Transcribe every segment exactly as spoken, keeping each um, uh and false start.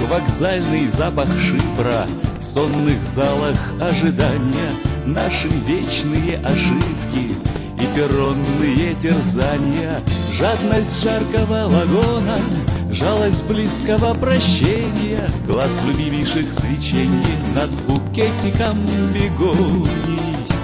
вокзальный запах шипра, в сонных залах ожидания наши вечные ошибки и перронные терзания, жадность жаркого вагона, жалость близкого прощения, глаз любимейших свечений над букетиком бегоний.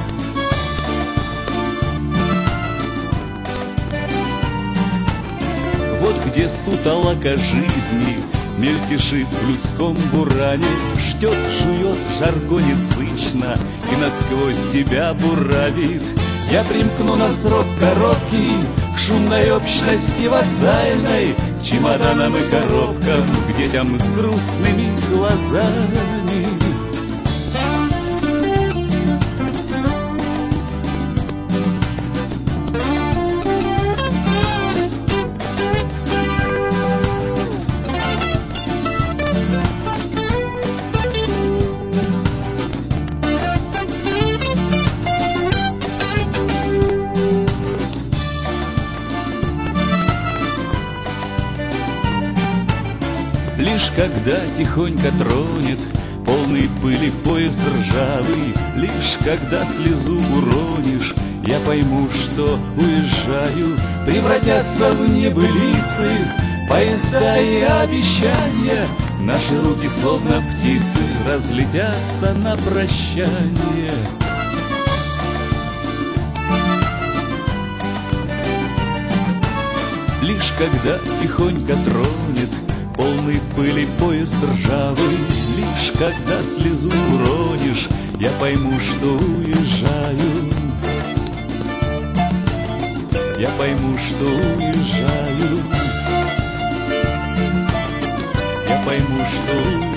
Вот где сутолока жизни мельтешит в людском буране, ждет, жует, жаргонит зычно и насквозь тебя буравит. Я примкну на срок короткий к шумной общности вокзальной, к чемоданам и коробкам, к детям с грустными глазами. Лишь когда тихонько тронет полный пыли поезд ржавый, лишь когда слезу уронишь, я пойму, что уезжаю. Превратятся в небылицы поезда и обещания, наши руки, словно птицы, разлетятся на прощание. Лишь когда тихонько тронет полный пыли поезд ржавый, лишь когда слезу уронишь, я пойму, что уезжаю. Я пойму, что уезжаю. Я пойму, что уезжаю.